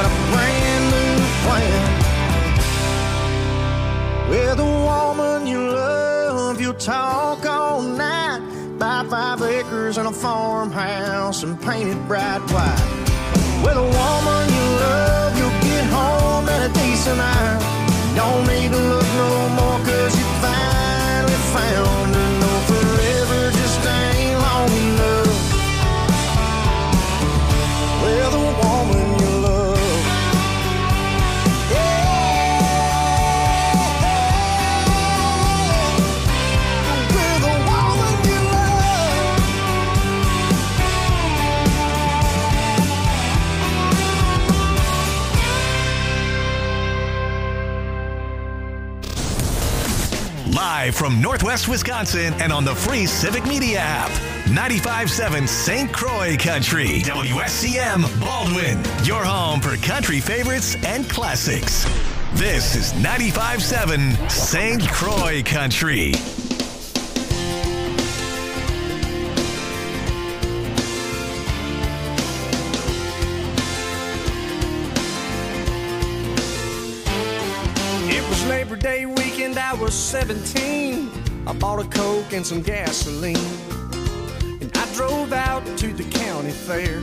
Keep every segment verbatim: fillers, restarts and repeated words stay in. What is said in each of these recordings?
a brand new plan. With a woman you love, you'll talk all night. Buy five acres and a farmhouse and paint it bright white. With a woman you love, you'll get home at a decent hour. Don't need to look no more, cause you finally found her. No, forever just ain't long enough. With a woman you love. Yeah. With a woman you love. Live from Northwest Wisconsin and on the free Civic Media app. ninety-five point seven Saint Croix Country. W S C M Baldwin. Your home for country favorites and classics. This is ninety-five point seven Saint Croix Country. It was Labor Day weekend, I was seventeen. I bought a Coke and some gasoline, and I drove out to the county fair.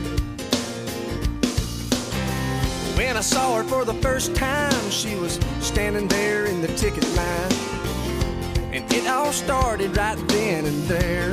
When I saw her for the first time, she was standing there in the ticket line, and it all started right then and there.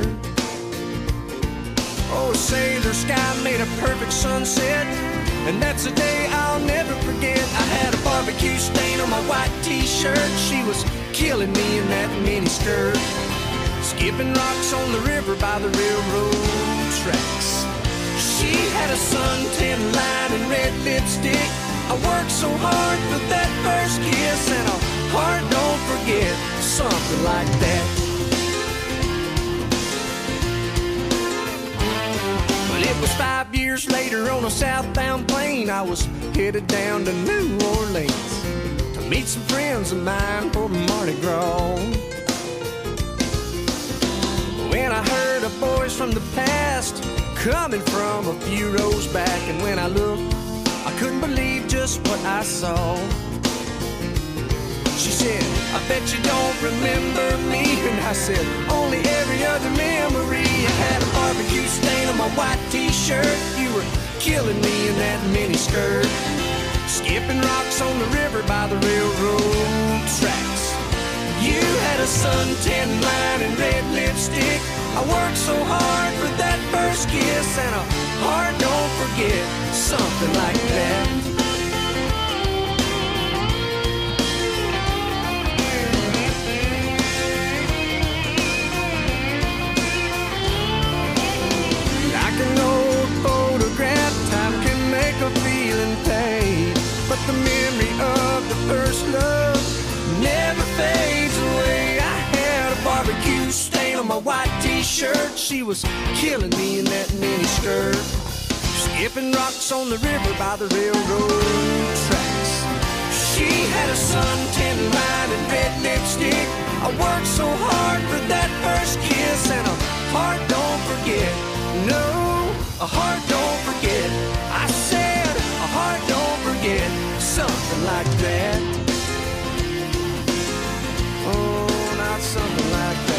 Oh, sailor sky made a perfect sunset, and that's a day I'll never forget. I had a barbecue stain on my white t-shirt. She was killing me in that mini skirt, skipping rocks on the river by the railroad tracks. She had a suntan line and red lipstick. I worked so hard for that first kiss, and a heart don't forget, something like that. But it was five years later on a southbound plane. I was headed down to New Orleans to meet some friends of mine for Mardi Gras. When I heard a voice from the past coming from a few rows back, and when I looked, I couldn't believe just what I saw. She said, I bet you don't remember me. And I said, only every other memory. I had a barbecue stain on my white t-shirt. You were killing me in that mini skirt, skipping rocks on the river by the railroad tracks. You had a suntan line and red lipstick. I worked so hard for that first kiss, and a heart don't forget, something like that. Like an old photograph, time can make a feeling fade, but the memory of the first love never fades away. I had a barbecue stain on my white t-shirt. She was killing me in that mini skirt, skipping rocks on the river by the railroad tracks. She had a suntan line and red lipstick. I worked so hard for that first kiss, and a heart don't forget. No, a heart don't forget. I said a heart don't forget, something like that. Oh, not something like that.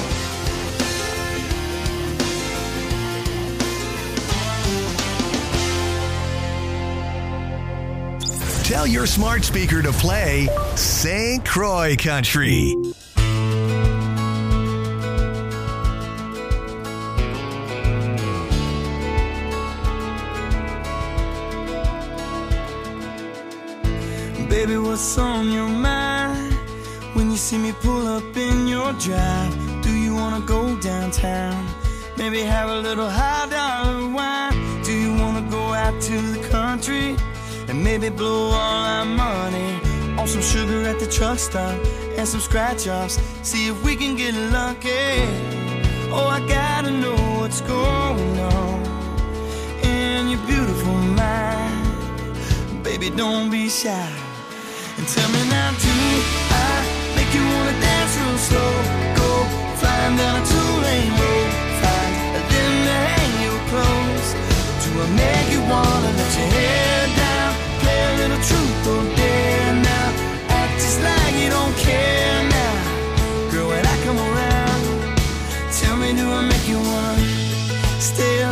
Tell your smart speaker to play Saint Croix Country. Baby, what's on your mind when you see me pull up in your drive? Do you wanna go downtown? Maybe have a little high dollar wine? Do you wanna go out to the country and maybe blow all our money on some sugar at the truck stop and some scratch offs? See if we can get lucky. Oh, I gotta know what's going on in your beautiful mind. Baby, don't be shy and tell me now, do I make you wanna dance real slow? Go flying down a two-lane road, find a limb to hang your clothes. Do I make you wanna let your hair down, play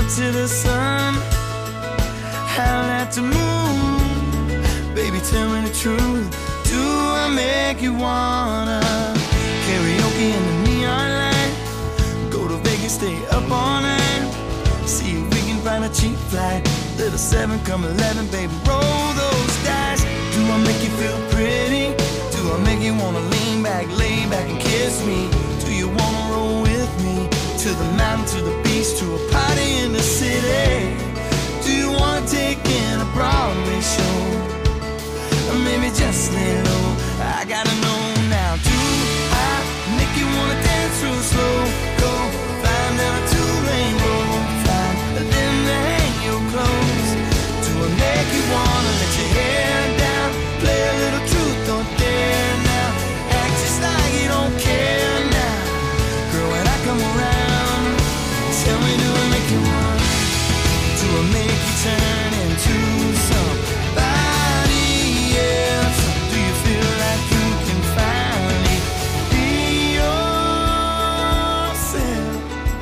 up to the sun, howl at the moon. Baby, tell me the truth, do I make you wanna karaoke in the neon light, go to Vegas, stay up all night, see if we can find a cheap flight, little seven come eleven, baby, roll those dice. Do I make you feel pretty? Do I make you wanna lean back, lay back and kiss me? Do you wanna roll with me to the mountain, to the beach, to a party in the city? Do you wanna take in a Broadway show? Or maybe just lay low, I gotta know now. Do I make you wanna dance real slow, go flying down a two-lane road, flying and then hang your clothes? Do I make you wanna let your hair down, play a little truth or dare now, act just like you don't care now? Girl, when I come around, tell me, do I make you want? Do I make you turn into somebody else? Do you feel like you can finally be yourself?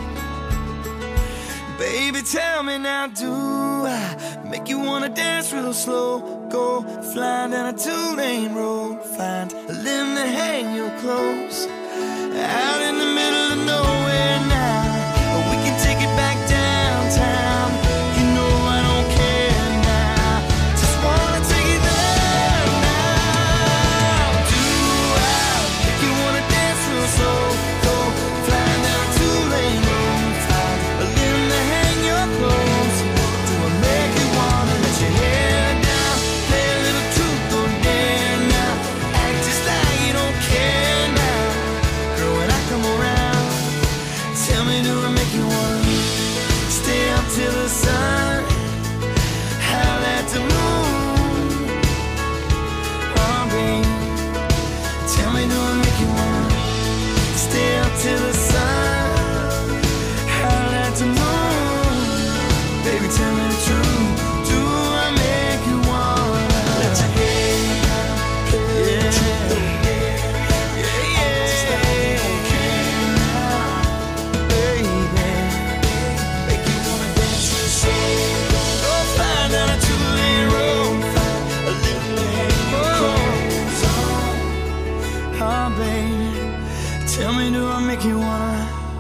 Baby, tell me now, do I make you wanna dance real slow, go flying down a two-lane road, find a limb to hang your clothes, out in the middle of nowhere now, or we can take it back downtown. You know I don't care now, just wanna take it there now. Do I make you wanna dance real slow, go flying down a two-lane road, find a limb to hang your clothes? Do I make you wanna let your hair down, play a little truth or dare now, act just like you don't care now? Girl, when I come around, tell me, do I make you wanna stay up till the sun, howl at the moon? Oh, baby, tell me, do I make you wanna stay up till the sun, howl at the moon? Baby, tell me the truth, do I make you wanna let your hair down, play a little truth or dare? Yeah, yeah, just like you don't care now, baby. Make you wanna dance real slow, go flying down a two-lane road, find a little hang your clothes on. Oh, baby, tell me, do I make you wanna?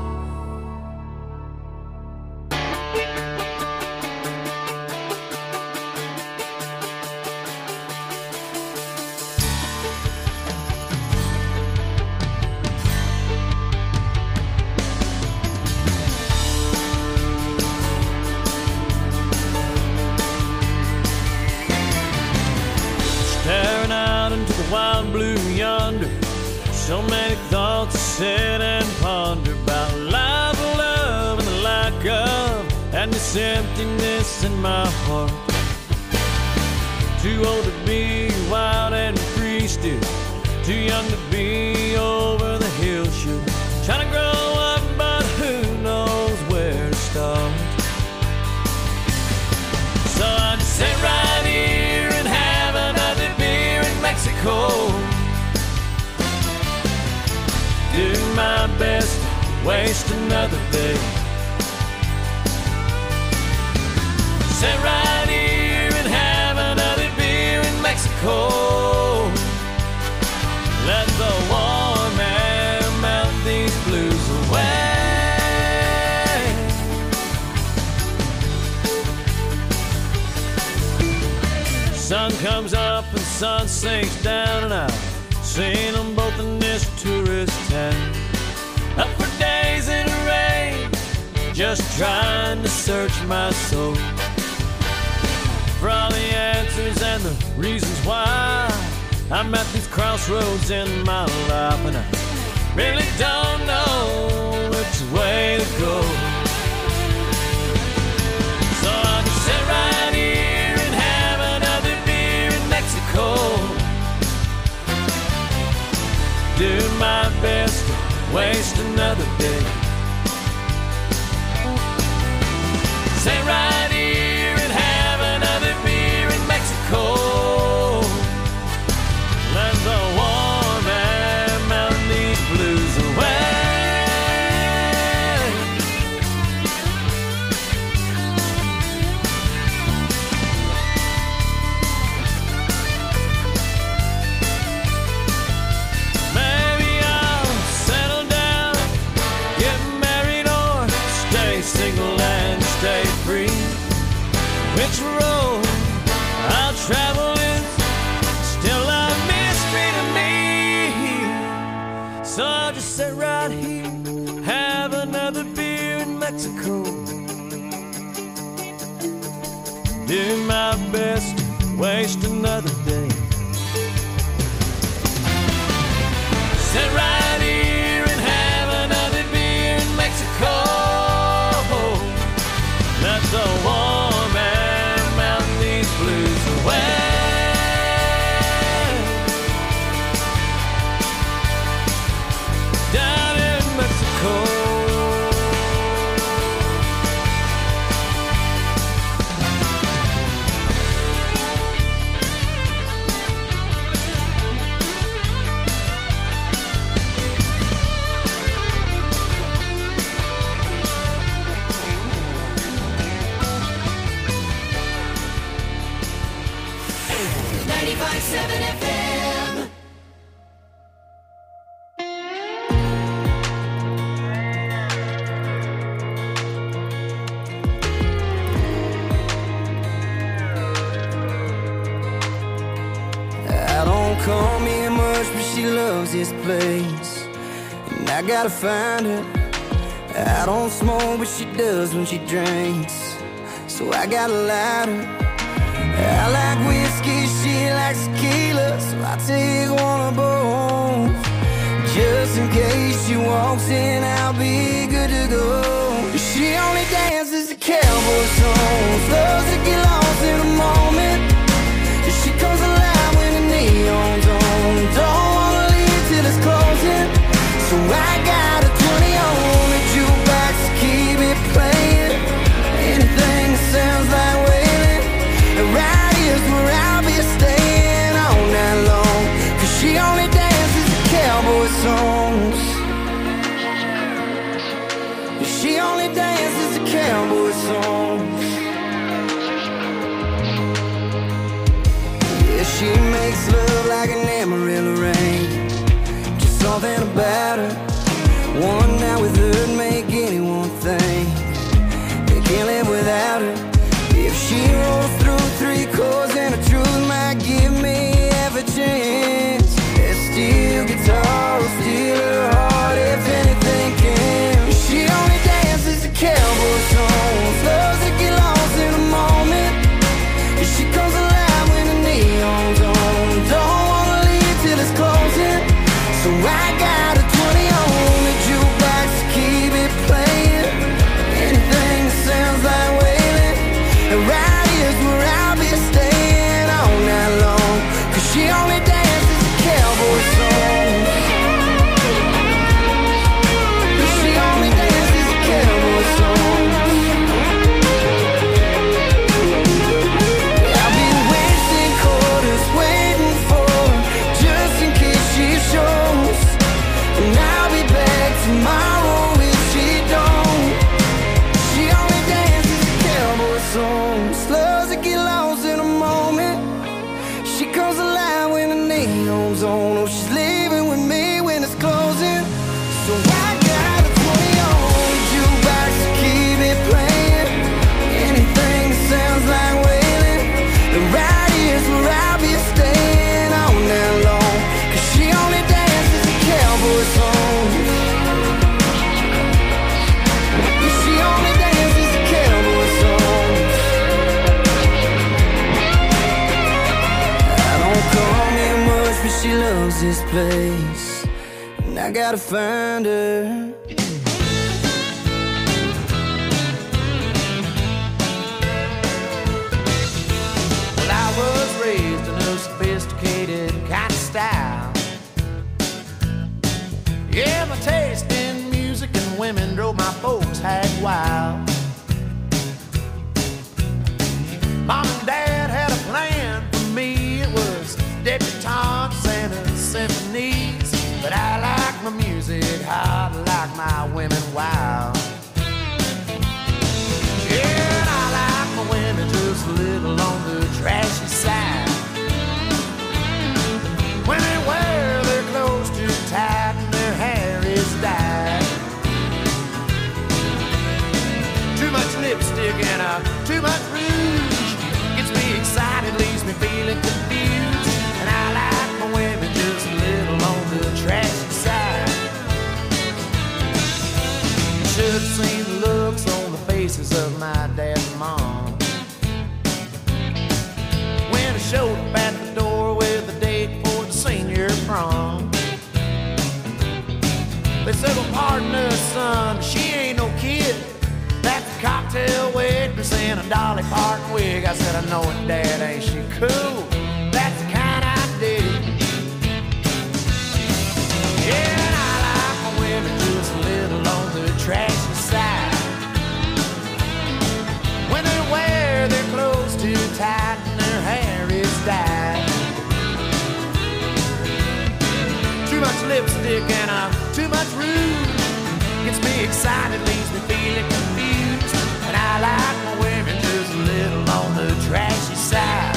Staring out into the wild blue yonder, so many thoughts to sit and ponder about life, love, and the lack of, and this emptiness in my heart. Too old to be wild and free still, too young to be over the hill shoot, trying to grow up, but who knows where to start? So I just sit right here and have another beer in Mexico, do my best to waste another day. Sit right here and have another beer in Mexico, let the warm air melt these blues away. Sun comes up and sun sinks down, and I've seen them both in this tourist town. Up for days in the rain, just trying to search my soul for all the answers and the reasons why I'm at these crossroads in my life, and I really don't know which way to go. So I'll just sit right here and have another beer in Mexico, do my best to waste another day. Sit right here and have another beer in Mexico, let the warm air melt these blues away. stay free. Which road I'll travel is still a mystery to me. So I'll just sit right here, have another beer in Mexico, do my best to waste another day. Sit right here and have another beer in Mexico. Let the warm air melt these blues away. Down in Mexico. ninety-five point seven F M. I don't call me much, but she loves this place, and I gotta find her. I don't smoke, but she does when she drinks, so I gotta light her. I like whiskey, she likes tequila, so I take one of both. Just in case she walks in, I'll be good to go. She only dances to cowboy songs, loves to get lost in a moment. She comes alive when the neon's on, don't wanna leave till it's closing. So I got a twenty on the jukebox to keep it playing. Anything that sounds like wailing, right here's where I'll be staying all night long. Cause she only dances to cowboy songs. She only dances to cowboy songs. Yeah, she makes love like an Amarillo rain. Just something about her. One night with her make anyone think they can't live without her. If she rolls through three chords and the truth might give me half a chance, that steel guitar will steal her heart if anything can. She only dances to cowboy songs, loves to get lost in a moment. She comes alive when the neon's on, don't wanna leave till it's closing. So I got a twenty on the jukebox to keep it playing. Anything that sounds like wailing, right here's where I'll be staying all night long. Cause she only dances to cowboy songs. She only dances to cowboy songs. I'll be wasting quarters waiting for her, just in case she shows. And I'll be back tomorrow if she don't. She only dances to cowboy songs, loves to get lost in a moment. She comes alive when the neon's on. Oh, she's leaving with me when it's closing. So I got a twenty on the jukebox to keep it playing. Anything that sounds like wailing, the right here's where I'll be staying all night long. Cause she only dances to cowboy songs. She only dances to cowboy songs. I don't call me much, but she loves this place, and I gotta find her. Well, I was raised in a sophisticated kind of style. Yeah, my taste in music and women drove my folks hag wild. Mom and Dad had a plan for me. It was debutantes and symphonies. But I like my music hot, I like my women wild. Yeah, and I like my women just a little on the trashy side. When they wear their clothes too tight and their hair is dyed. lipstick and uh, too much rouge. Gets me excited, leaves me feeling confused. And I like my women just a little on the trashy side. Should have seen the looks on the faces of my dad and mom when I showed up at the door with a date for the senior prom. They said, well, pardon us, son, she ain't no kid. That's a cocktail waitress in a Dolly Parton wig. I said, I know it, Dad, ain't she cool? That's the kind I dig. Yeah, and I like my women just a little on the trashy side. When they wear their clothes too tight and their hair is dyed. Too much lipstick and uh, too much rouge. Gets me excited, leaves me feeling confused. And I like my women just a little on the trashy side.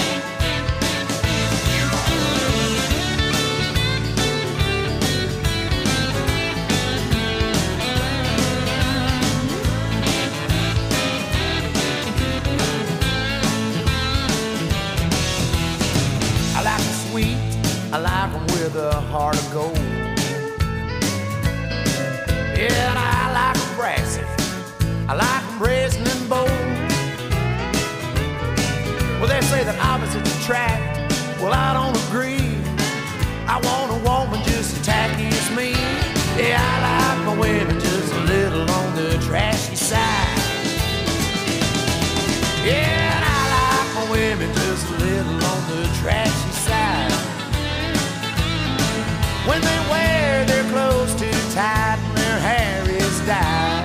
I like them sweet, I like them with a heart of gold. Yeah, and I like them brassy, I like them brazen and bold. Well, they say that opposites attract, well, I don't agree. I want a woman just as tacky as me. Yeah, I like my women just a little on the trashy side. Yeah, and I like my women just a little on the trashy side. When they wear their clothes too tight and their hair is dyed.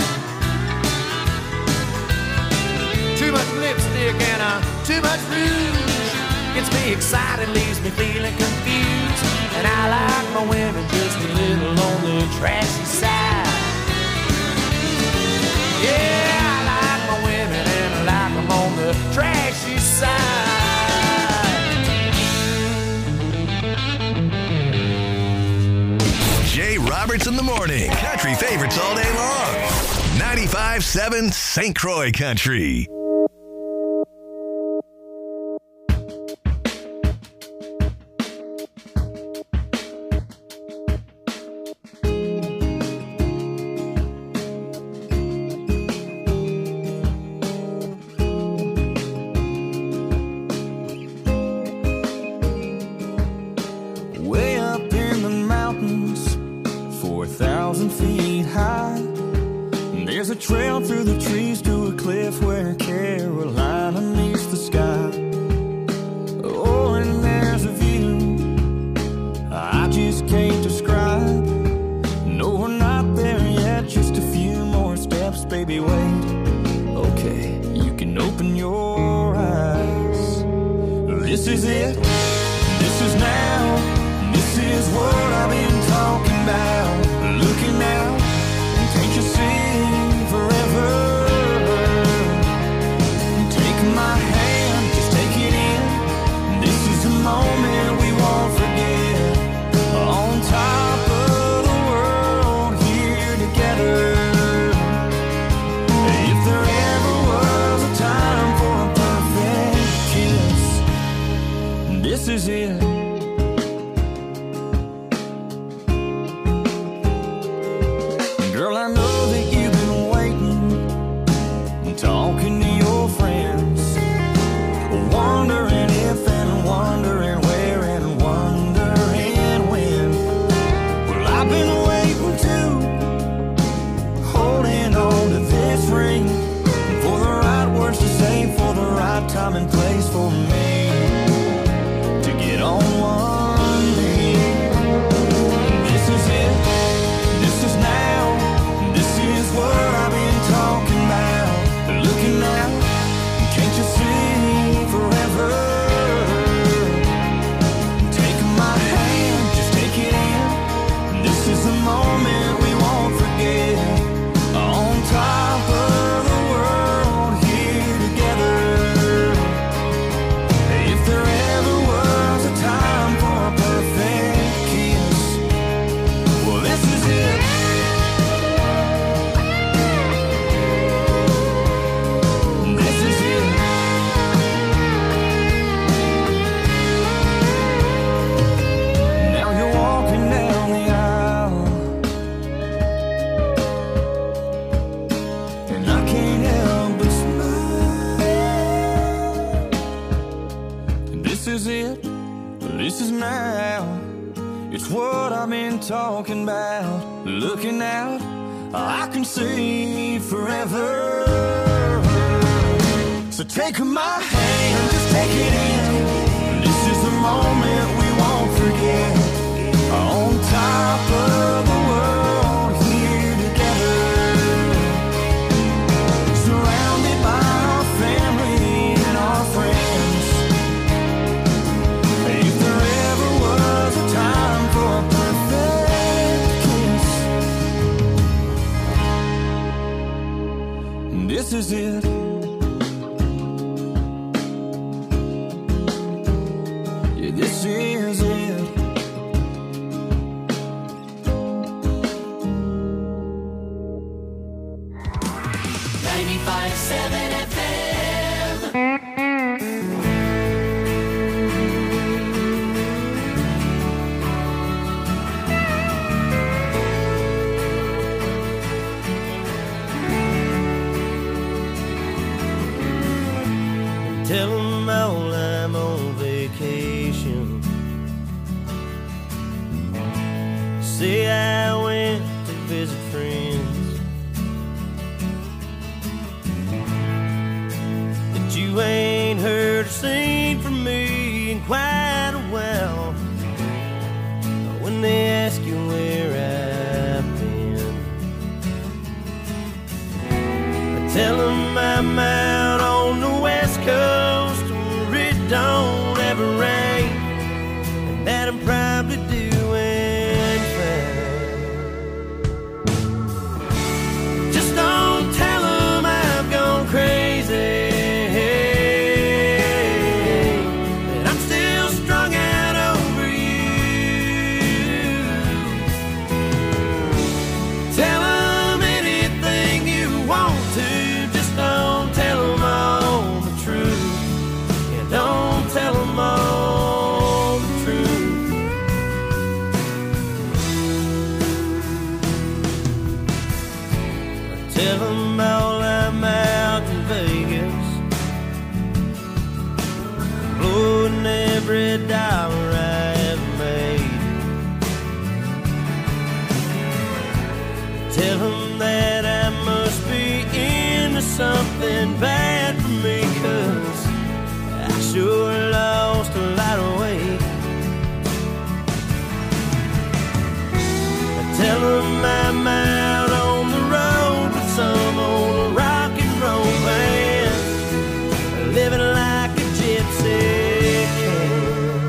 Too much lipstick and uh, too much rouge. Gets me excited, leaves me feeling confused. And I like my women just a little on the trashy side. Yeah, I like my women and I like them on the trashy side. Jay Roberts in the morning. Country favorites all day long. ninety-five seven Saint Croix Country. Way up in the mountains, four thousand feet high. There's a trail through the trees to a cliff where Carolina meets the sky. Oh, and there's a view I just can't describe. No, we're not there yet, just a few more steps, baby, wait. Okay, you can open your eyes. This is it, this is now. This is what I've been talking about. Looking out, can't you see forever? Take my hand, just take it in. This is a moment we won't forget. On top of the world, here together. If there ever was a time for a perfect kiss, this is it. is it, this is now. It's what I've been talking about. Looking out, I can see forever. So take my hand, just take it in. This is the moment we won't forget. On top of the world, here together. Surrounded by our family and our friends. If there ever was a time for a perfect kiss, this is it. Yeah, this is it. ninety-five seven F M. Tell them all I'm on vacation. Say I went to visit friends. That you ain't heard or seen from me in quite a while. When they ask you where I've been, I tell them I'm out on the West Coast where it don't ever rain, and that I'm probably doing fine. Just don't tell them I've gone crazy, that I'm still strung out over you. Tell them anything you want to, just don't tell them all the truth. Yeah, don't tell them all the truth. Tell them all I'm out in Vegas, blowing every dollar I've made. Tell them that I must be into something bad for me, 'cause I sure lost a lot of weight. Tell them I'm out on the road with some old rock and roll band, living like a gypsy can.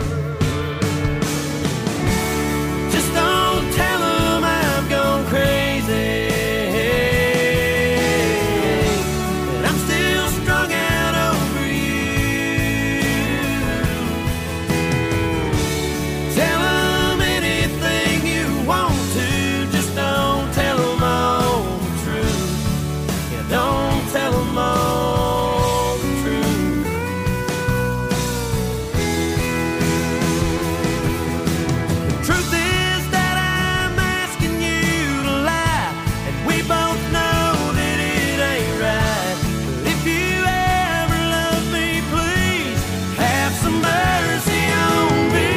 Just don't tell them I've gone crazy, that I'm still strung out over you. Tell them anything you want to, just don't tell them all the truth. Yeah, don't tell them all the truth. The truth is that I'm asking you to lie, and we both know that it ain't right. But if you ever love me, please have some mercy on me.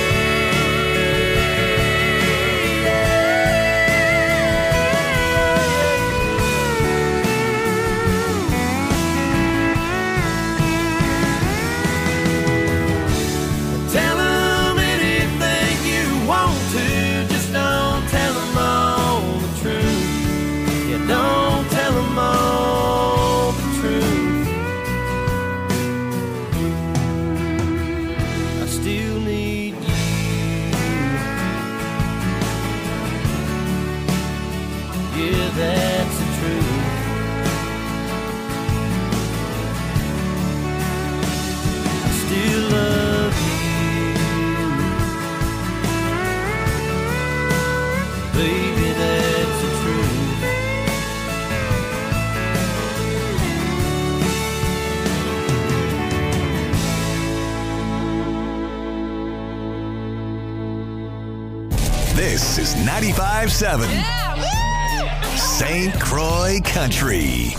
Tell them anything you want to, just don't tell them all the truth. Yeah, don't tell them all the truth. I still need you. Yeah, that's the truth. I still love you. Baby, that's the truth. This is ninety-five seven Saint Croix Country.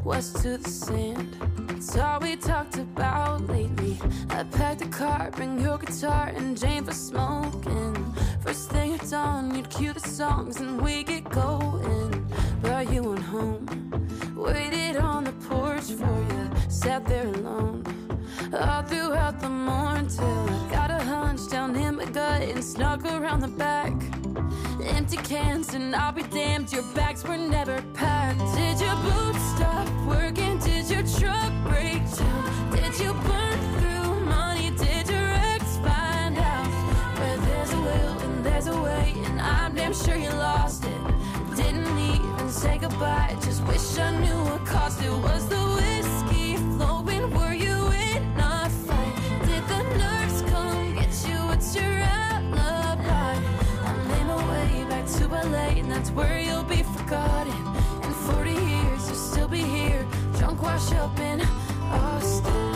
west to the sand. It's all we talked about lately. I packed a car, bring your guitar and Jane for smoking. First thing at dawn, you'd cue the songs and we get going. But you went home, waited on the porch for you, sat there alone all throughout the morn till I got a hunch down in my gut and snuck around the back. Empty cans and I'll be damned, your bags were never packed. Did your boots stop working? Did your truck break down? Did you burn through money? Did your ex find out? Where there's a will and there's a way, and I'm damn sure you lost it. Didn't even say goodbye, just wish I knew what cost it. Was the whiskey flowing? Were you in a fight? Did the nurse come get you? What's your alibi? I made my way back to L A, and that's where you'll be forgotten. In forty years you'll still be here, drunk, wash up in Austin.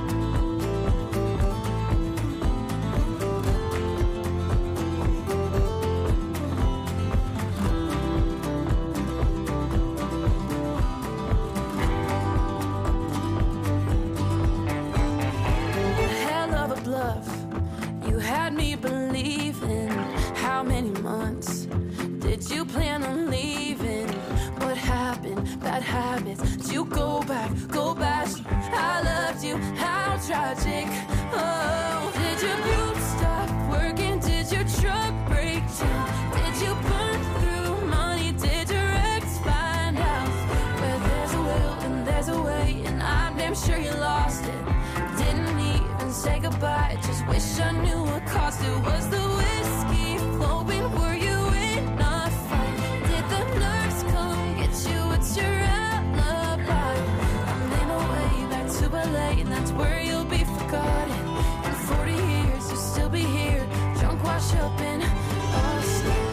You had me believing. How many months did you plan on leaving? What happened? Bad habits. Did you go back? Go back. I loved you. How tragic. Oh, did your boots stop working? Did your truck break down? Did you burn through money? Did your ex find out? Where there's a will and there's a way, and I'm damn sure you lost it. Didn't even say goodbye, just wish I knew what cost it. Was the whiskey flowing? Were you in a fight? Did the nurse come get you? What's your alibi? I made my way back to L A, and that's where you'll be forgotten. In forty years you'll still be here, drunk, wash up in Austin.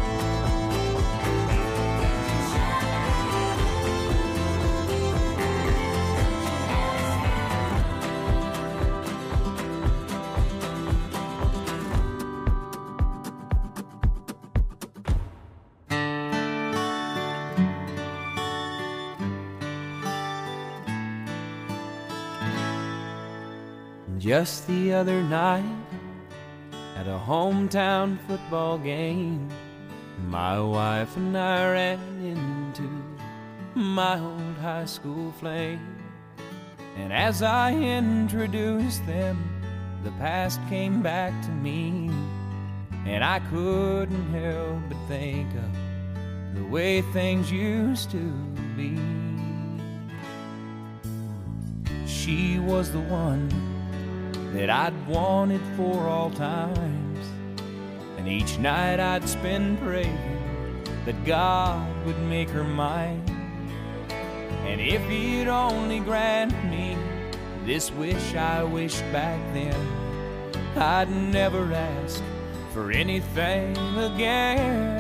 Just the other night, at a hometown football game, my wife and I ran into my old high school flame. And as I introduced them, the past came back to me, and I couldn't help but think of the way things used to be. She was the one that I'd wanted for all times, and each night I'd spend praying that God would make her mine. And if he'd only grant me this wish I wished back then, I'd never ask for anything again.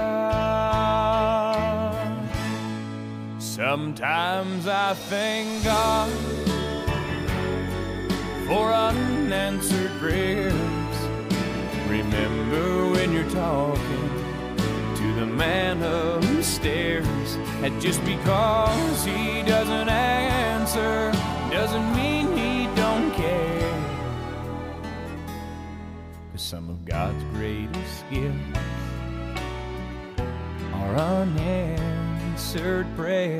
Sometimes I thank God for unanswered prayers. Remember when you're talking to the man upstairs, and just because he doesn't answer doesn't mean he don't care. 'Cause some of God's greatest gifts are unanswered prayers.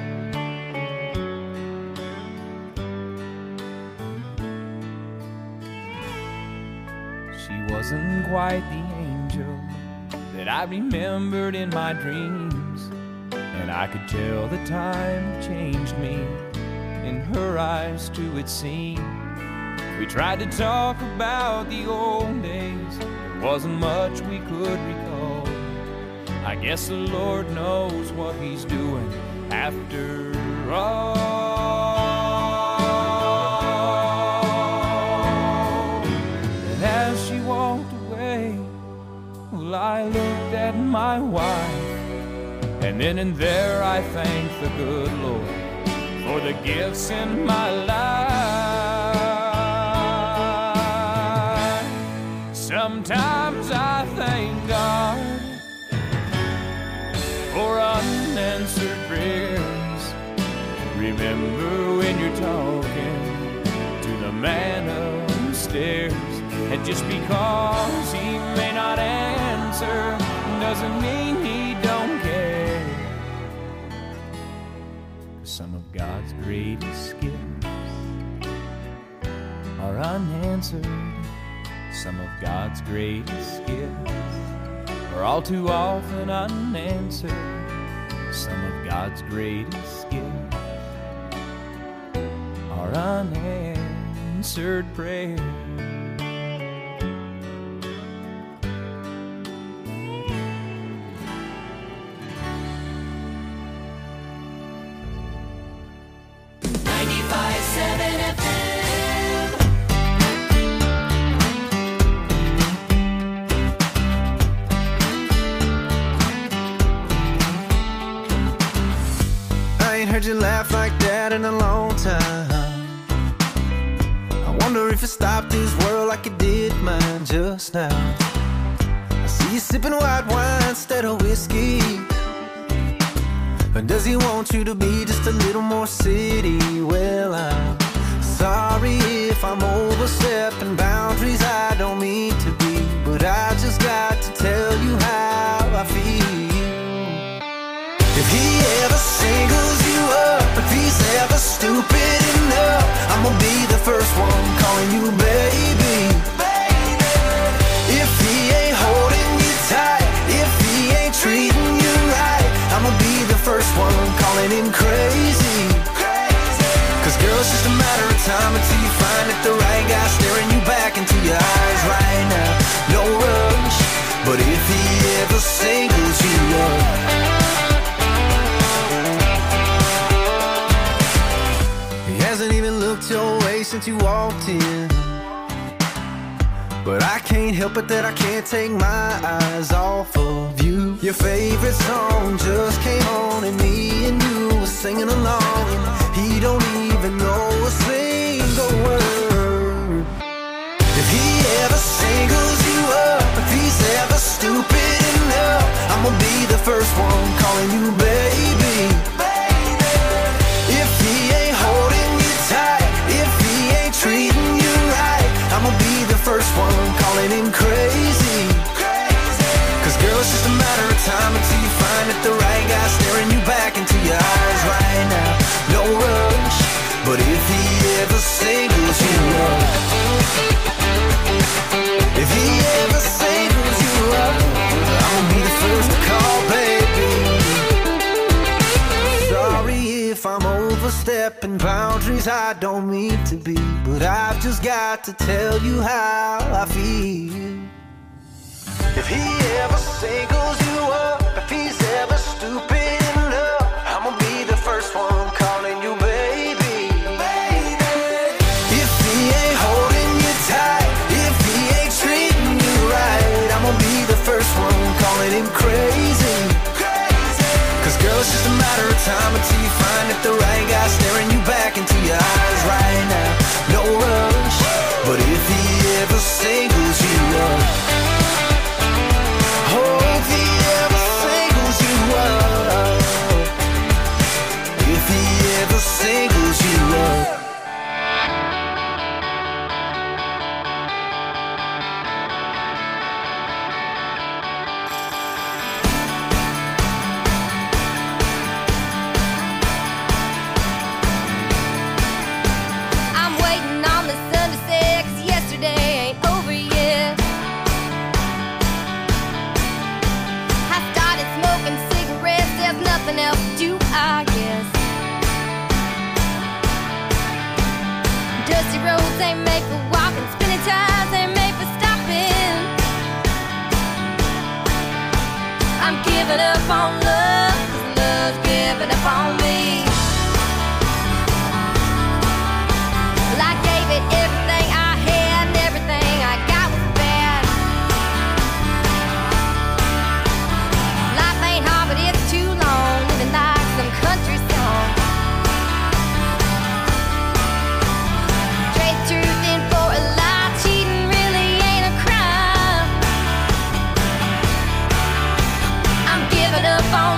Wasn't quite the angel that I remembered in my dreams, and I could tell the time changed me. In her eyes too it seemed. We tried to talk about the old days, there wasn't much we could recall. I guess the Lord knows what he's doing after all. Well, I looked at my wife, and then and there I thanked the good Lord for the gifts in my life. Sometimes I thank God for unanswered prayers. Remember when you're talking to the man upstairs, and just because he may not answer doesn't mean he don't care. Some of God's greatest gifts are unanswered. Some of God's greatest gifts are all too often unanswered. Some of God's greatest gifts are unanswered prayers. ninety-five seven F M. I ain't heard you laugh like that in a long time. I wonder if you stopped this world like you did mine just now. I see you sipping white wine instead of whiskey. But does he want you to be just a little more city? Well, I'm sorry if I'm overstepping boundaries I don't mean to be, but I just got to tell you how I feel. If he ever singles you up, if he's ever stupid enough, I'm gonna be the first one calling you baby. If he ain't holding you tight, if he ain't treating you right, I'ma be the first one calling him crazy. Cause girl, it's just a matter of time until you find that the right guy staring you back into your eyes right now. No rush, but if he ever singles you up, hasn't even looked your way since you walked in. But I can't help it that I can't take my eyes off of you. Your favorite song just came on and me and you were singing along, and he don't even know a single word. If he ever singles you up, if he's ever stupid enough, I'ma be the first one calling you baby. If he ain't holding you tight, if he ain't treating you right, I'ma be the first one calling him crazy. Cause girl, it's just a matter of time until you find that the right guy staring you back into your eyes right now. No rush, but if he ever singles you up, if he ever singles you up, I'ma be the first to call, baby. Sorry if I'm overstepping boundaries I don't mean to be, but I've just got to tell you how I feel. If he ever singles you up, if he's ever stupid enough, I'ma be the first one calling you baby. If he ain't holding you tight, if he ain't treating you right, I'ma be the first one calling him crazy. Cause girl, it's just a matter of time until you find that the right guy staring you back into your eyes right now. No rush, but if he ever singles you up, oh, if he ever singles you up, if he ever singles you up. Else do I guess dusty roads ain't made for walking, spinning tires ain't made for stopping. I'm giving up on love, 'cause love's giving up on me. Well, I gave it everything I had, and everything I got was bad. Life ain't hard, but it's too long, living like some country song. Trade truth in for a lie, cheating really ain't a crime. I'm giving up on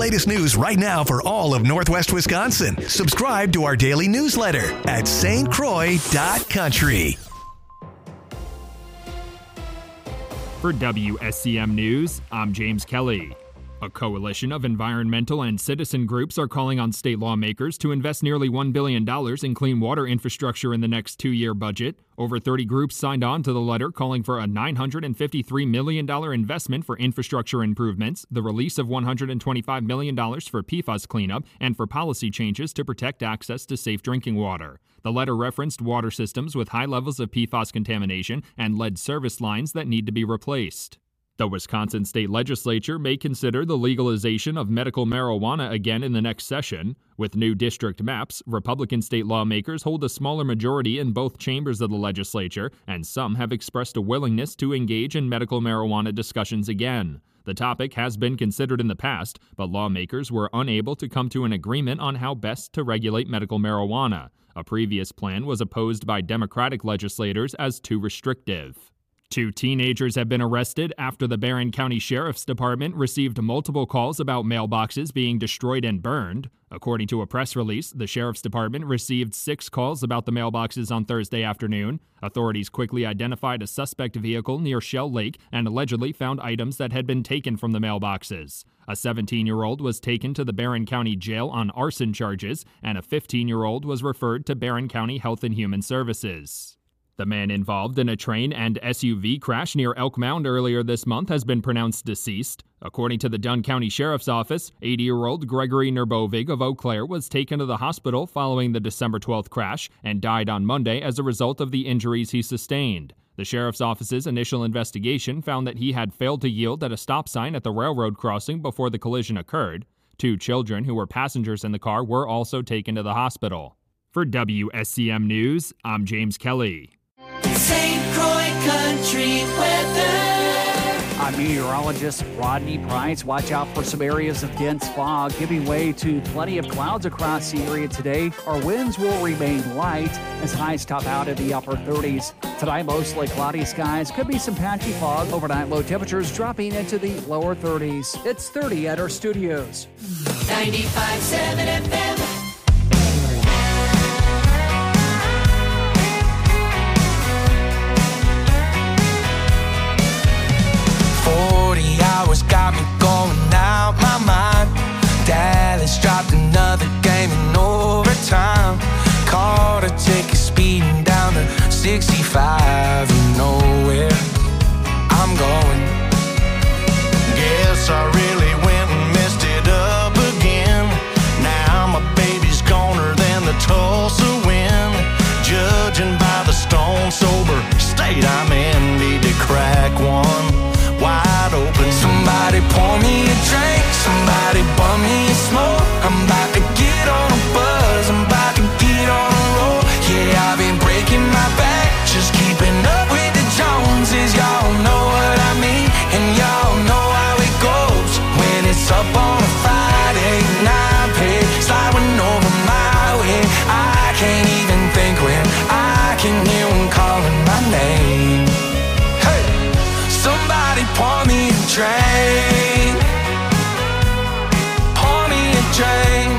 latest news right now for all of Northwest Wisconsin. Subscribe to our daily newsletter at S T Croix dot country. For W S C M News, I'm James Kelly. A coalition of environmental and citizen groups are calling on state lawmakers to invest nearly one billion dollars in clean water infrastructure in the next two-year budget. Over thirty groups signed on to the letter calling for a nine hundred fifty-three million dollars investment for infrastructure improvements, the release of one hundred twenty-five million dollars for P FAS cleanup, and for policy changes to protect access to safe drinking water. The letter referenced water systems with high levels of P FAS contamination and lead service lines that need to be replaced. The Wisconsin State Legislature may consider the legalization of medical marijuana again in the next session. With new district maps, Republican state lawmakers hold a smaller majority in both chambers of the legislature, and some have expressed a willingness to engage in medical marijuana discussions again. The topic has been considered in the past, but lawmakers were unable to come to an agreement on how best to regulate medical marijuana. A previous plan was opposed by Democratic legislators as too restrictive. Two teenagers have been arrested after the Barron County Sheriff's Department received multiple calls about mailboxes being destroyed and burned. According to a press release, the Sheriff's Department received six calls about the mailboxes on Thursday afternoon. Authorities quickly identified a suspect vehicle near Shell Lake and allegedly found items that had been taken from the mailboxes. A seventeen-year-old was taken to the Barron County Jail on arson charges, and a fifteen-year-old was referred to Barron County Health and Human Services. The man involved in a train and S U V crash near Elk Mound earlier this month has been pronounced deceased. According to the Dunn County Sheriff's Office, eighty-year-old Gregory Nerbovig of Eau Claire was taken to the hospital following the December twelfth crash and died on Monday as a result of the injuries he sustained. The Sheriff's Office's initial investigation found that he had failed to yield at a stop sign at the railroad crossing before the collision occurred. Two children who were passengers in the car were also taken to the hospital. For W S C M News, I'm James Kelly. Saint Croix Country weather. I'm meteorologist Rodney Price. Watch out for some areas of dense fog, giving way to plenty of clouds across the area today. Our winds will remain light as highs top out in the upper thirties. Tonight, mostly cloudy skies. Could be some patchy fog. Overnight low temperatures dropping into the lower thirties. It's thirty at our studios. ninety-five point seven F M. forty hours got me going out my mind. Dallas dropped another game in overtime. Caught a ticket speeding down to sixty-five and nowhere I'm going. Guess I really went and messed it up again. Now my baby's goner than the Tulsa wind. Judging by the stone sober state I'm in, need to crack one wide open. Somebody pour me a drink, somebody bum me a smoke. I'm about to get on a buzz, I'm about to get on a roll. Yeah, I've been breaking my back, just keeping up with the Joneses. Y'all know what I mean, and y'all know how it goes. When it's up on a Friday night, pay sliding over my way. I can't even think when I can hear them calling my name. Somebody pour me a drink, pour me a drink.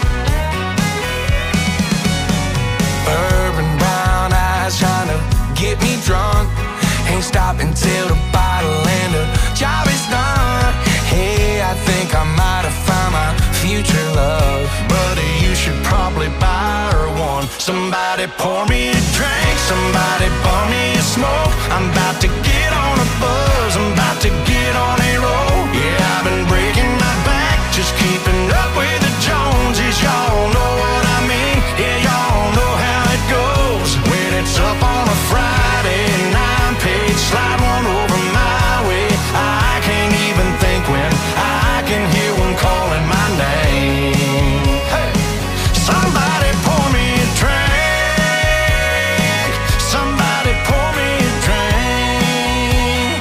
Bourbon brown eyes trying to get me drunk. Ain't stopping till the bottle and the job is done. Hey, I think I might have found my future love. Buddy, you should probably buy her one. Somebody pour me a drink, somebody pour me a smoke. I'm about to get on a buzz, I'm about to get on a roll. Yeah, I've been breaking my back, just keeping up with the Joneses. Y'all know what I mean, yeah, y'all know how it goes. When it's up on a Friday nine page, slide one over my way. I can't even think when I can hear one calling my name. Hey, somebody pour me a drink, somebody pour me a drink.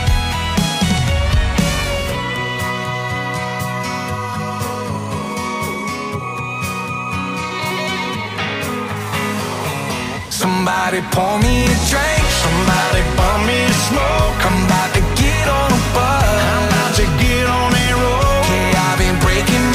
Somebody pour me a drink, somebody pour me a smoke. I'm about to get on a buzz, I'm about to get on a roll. Yeah, I've been breaking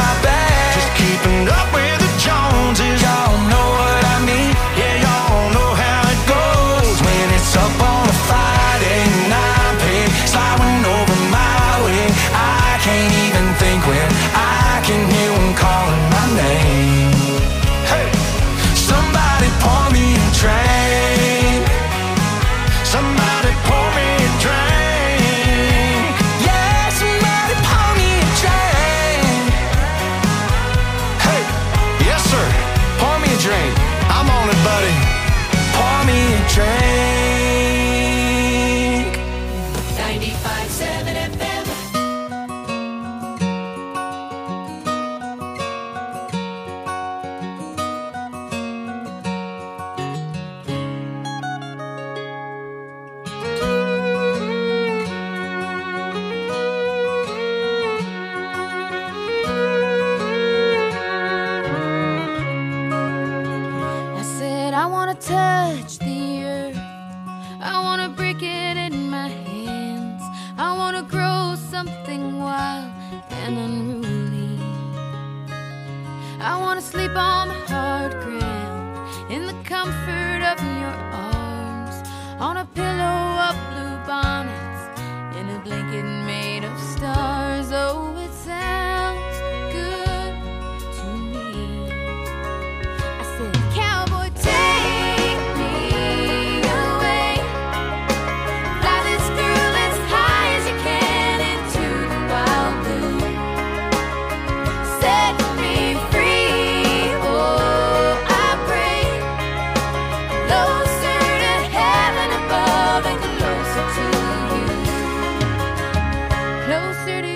drink. ninety-five seven F M. I said I wanna touch the earth, I wanna break it in my hands, I wanna grow something wild and unruly. I wanna sleep on the hard ground in the comfort of your arms, on a pillow of blue bonnets, in a blanket made of stars. Oh, it sounds good to me. I said, cowboy, take me away, fly this girl as high as you can into the wild blue, set me free. Oh, I pray, closer to heaven above and closer to you, closer to you.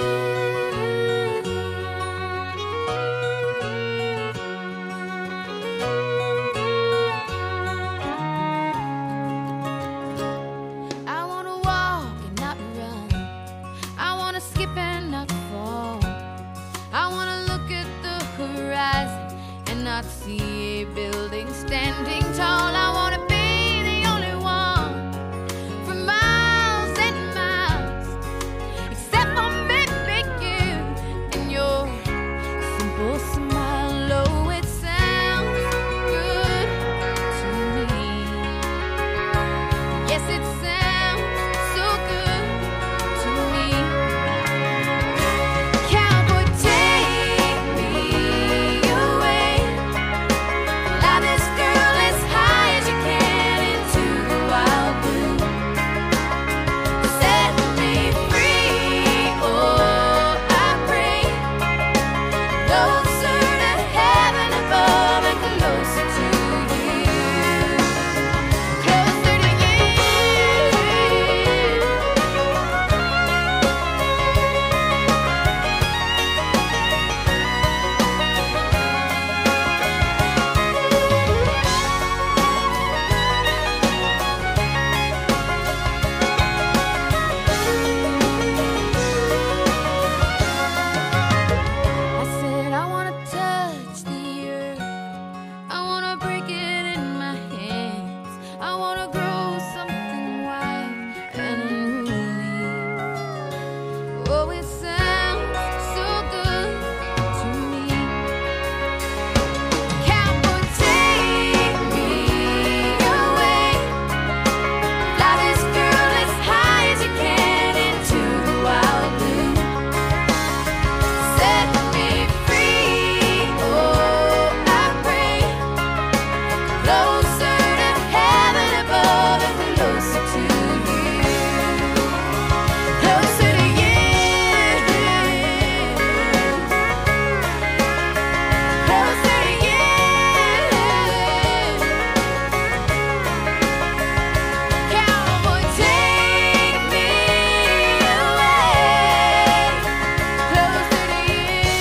I wanna walk and not run, I wanna skip and not fall, I wanna look at the horizon and not see a building standing tall. I wanna be the only one for miles and miles, except for maybe you and your simple smile. Oh, it sounds good to me. Yes, it sounds so good to me. Cowboy, take me away, fly this girl as high as you can into the wild blue, set me free. Oh, I pray, closer to heaven above and closer to you, closer to you. I said I wanna touch the earth, I wanna break it in my hands, I wanna grow something wild and unruly. Oh, it sounds so good to me. Cowboy, take me away, fly this girl as high as you can into the wild blue, set me free. Oh, I pray, closer to heaven above and closer to you, closer to you, closer to you. Cowboy, take me away, closer to you.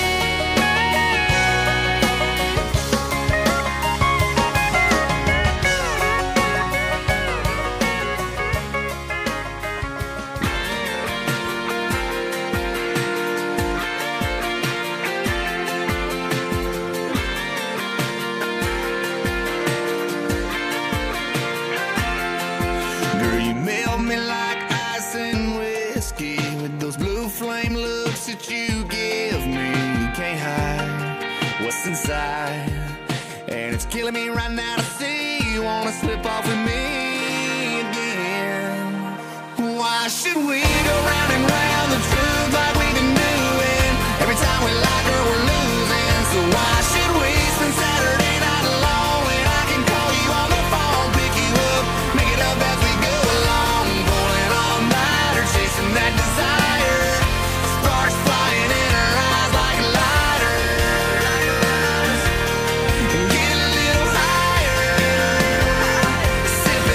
Girl, you melt me like ice and whiskey with those blue flame looks that you give me. You can't hide what's inside, and it's killing me right now to see you wanna slip off with me again. Why should we go round and round the truth like we've been doing? Every time we like her, we're losing. So why should we spend Saturday night alone when I can call you on the phone, pick you up, make it up as we go along, pulling all nighter, chasing that desire, sparks flying in her eyes like lighters. Get a little higher, sip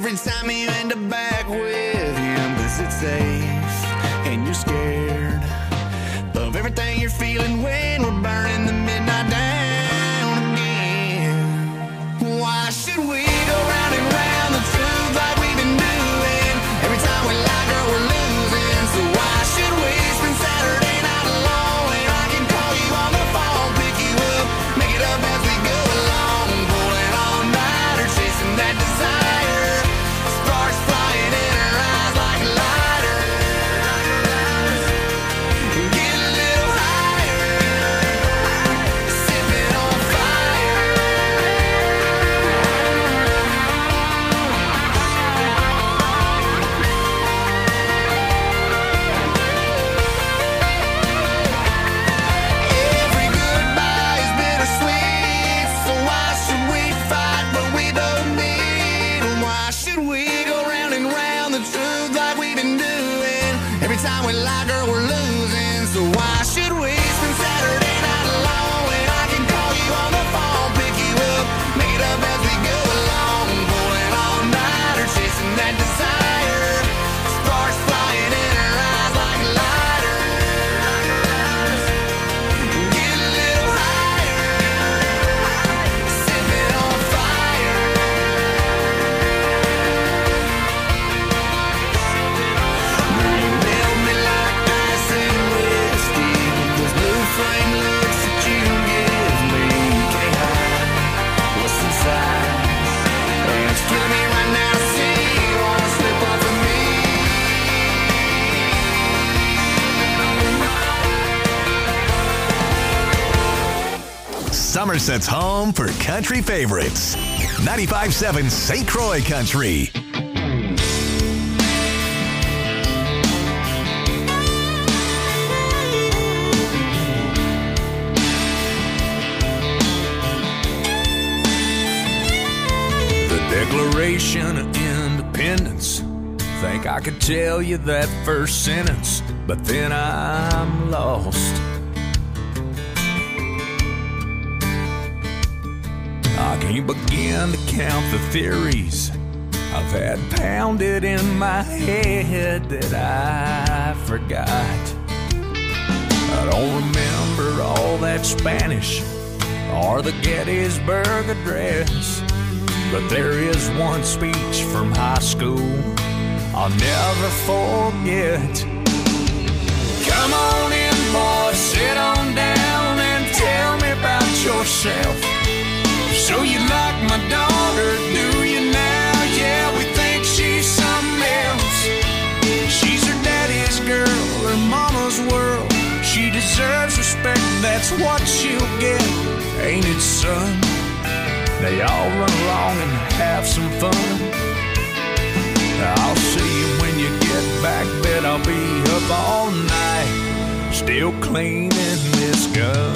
every time you end up back with him. Cause it's safe and you're scared of everything you're feeling when we're burning the midnight down again. Why should we go round and round the truth like we've been doing? Every time we lie, girl, we're losing. So why should we spend Saturday night alone? And I can call you on the phone, pick you up, make it up as we go along, pulling all night or chasing that desire. Sparks flying in our eyes like lighters. Get a little higher, sipping on fire. Every goodbye is bittersweet, so why should we fight what we both need? And why should we go round and round the truth like we've been doing? Every time we lie, girl, we're losing. So why should we spend Saturday night alone? And I can call you on the phone, pick you up, make it up as we go along, pulling all night or chasing that desire. Sparks flying in our eyes like lighters. Get a little higher, sipping on fire. Girl, you melt me like ice and whiskey. Those blue flame looks that you give me, can't hide what's inside. And it's killing me right now to see you wanna slip off of me. Somerset's home for country favorites. ninety-five point seven Saint Croix Country. The Declaration of Independence. Think I could tell you that first sentence, but then I'm lost. I can't begin to count the theories I've had pounded in my head that I forgot. I don't remember all that Spanish or the Gettysburg Address, but there is one speech from high school I'll never forget. Come on in, boy, sit on down and tell me about yourself. So you like my daughter, do you now? Yeah, we think she's something else. She's her daddy's girl, her mama's world. She deserves respect, that's what she'll get. Ain't it, son? They all run along and have some fun. I'll see you when you get back, bet I'll be up all night, still cleaning this gun.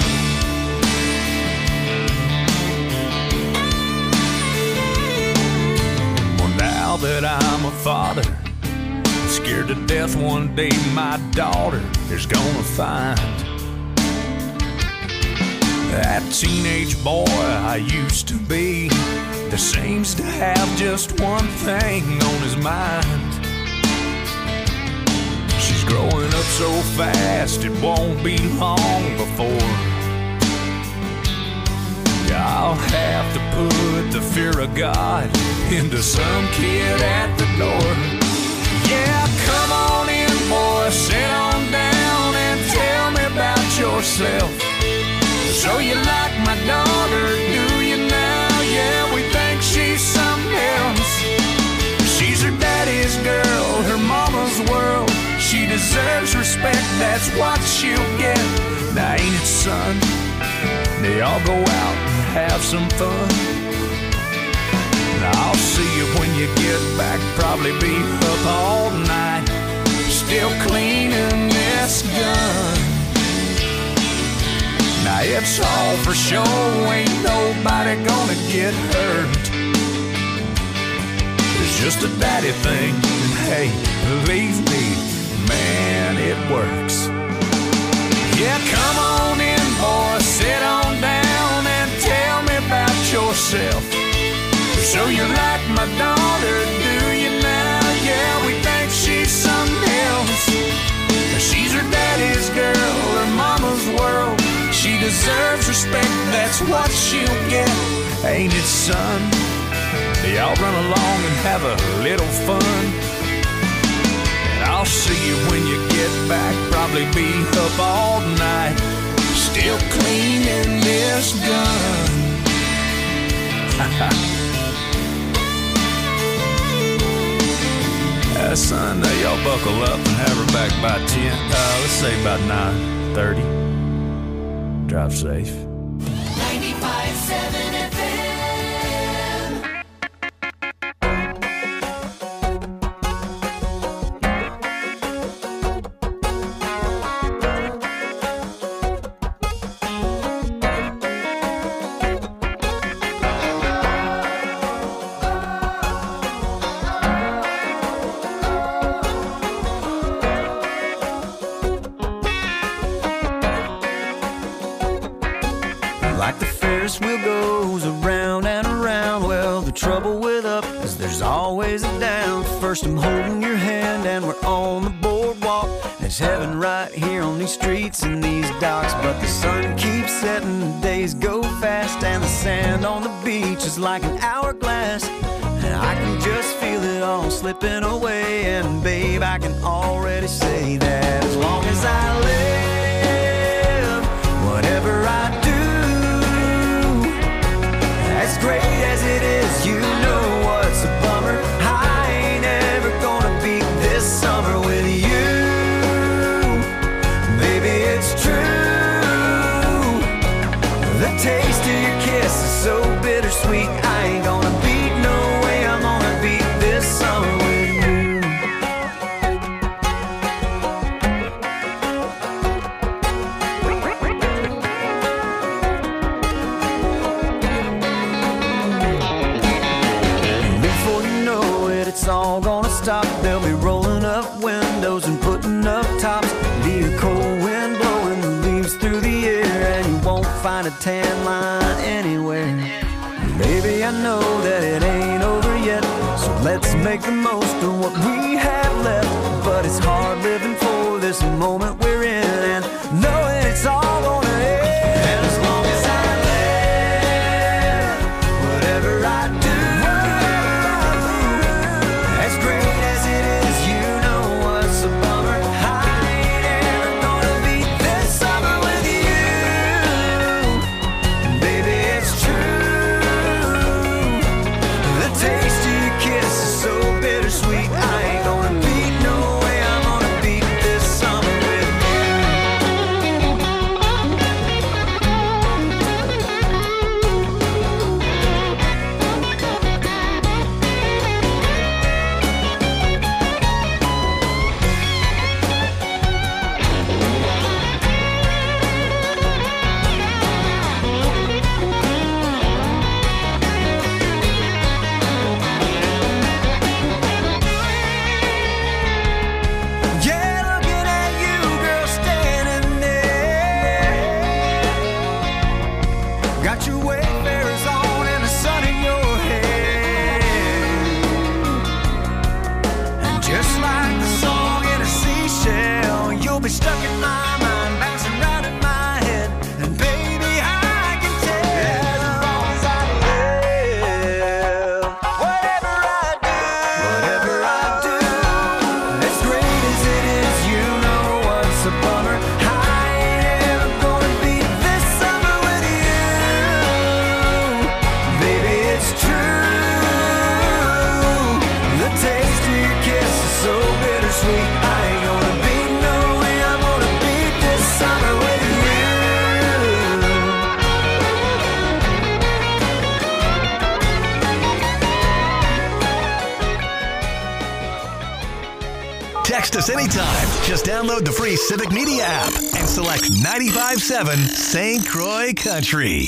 Now that I'm a father, I'm scared to death one day my daughter is gonna find that teenage boy I used to be that seems to have just one thing on his mind. She's growing up so fast it won't be long before I'll have to put the fear of God into some kid at the door. Yeah, come on in, boy, sit on down and tell me about yourself. So you like my daughter, do you now? Yeah, we think she's something else. She's her daddy's girl, her mama's world. She deserves respect, that's what she'll get. Now ain't it, son? They all go out and have some fun. Now I'll see you when you get back, probably be up all night, still cleaning this gun. Now it's all for show, ain't nobody gonna get hurt. It's just a daddy thing, and hey, believe me, man, it works. Yeah, come on in, boy, sit on down and tell me about yourself. So you like my daughter, do deserves respect, that's what she'll get. Ain't it, son? Y'all run along and have a little fun. And I'll see you when you get back. Probably be up all night, still cleaning this gun. uh, son, uh, y'all buckle up and have her back by ten. Uh, let's say about nine thirty. Drive safe. ninety-five seven F M. Like the Ferris wheel goes around and around. Well, the trouble with up is there's always a down. First I'm holding your hand and we're on the boardwalk. There's heaven right here on these streets and these docks. But the sun keeps setting, the days go fast, and the sand on the beach is like an hourglass. And I can just feel it all slipping away. And babe, I can already say that as long as I live, whatever I do, as great as it is, you know what's a bummer. I ain't ever gonna beat this summer with you. Baby, it's true. The taste of your kiss is so bittersweet. I ain't gonna beat, no way I'm gonna beat this summer with you. It's all gonna stop. They'll be rolling up windows and putting up tops. Be a cold wind blowing the leaves through the air, and you won't find a tan line anywhere. Baby, I know that it ain't over yet, so let's make the most of what we have left. But it's hard living for this moment we're in, and knowing it's all gonna end. And as long as I live, whatever I do, Text us anytime. Just download the free Civic Media app and select ninety-five point seven Saint Croix Country.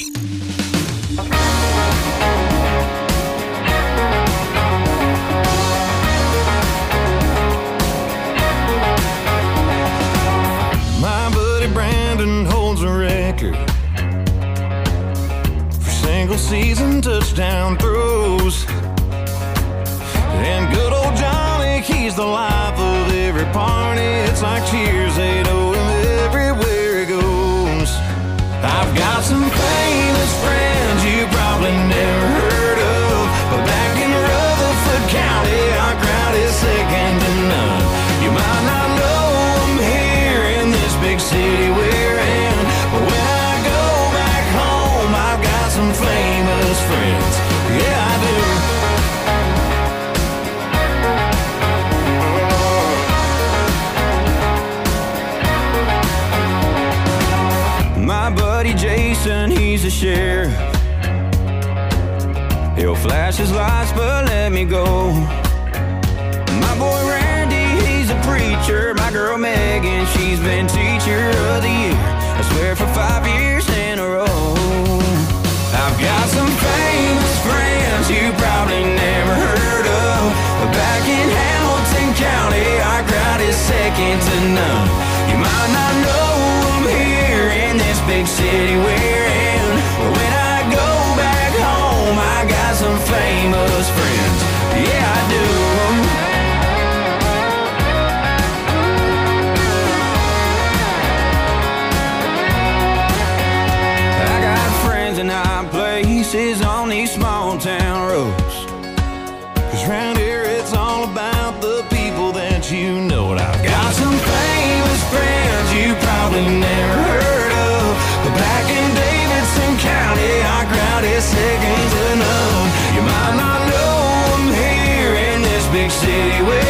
My buddy Brandon holds a record for single season touchdown throws. And good old Johnny, he's the life of every party. It's like Cheers, eight oh, and everywhere he goes. I've got he's the sheriff. He'll flash his lights but let me go. My boy Randy, he's a preacher. My girl Megan, she's been teacher of the year, I swear for five years in a row. I've got some famous friends you probably never heard of, but back in Hamilton County, our crowd is second to none. You might not know them here in this big city we're in, but when I go back home, I got some famous friends. Yeah, I do. I got friends in high places on these small town roads, 'cause round here it's all about the people that you know. And I've got some famous friends you probably never heard of, but back in Davidson County, our crowd is second to none. You might not know them here in this big city.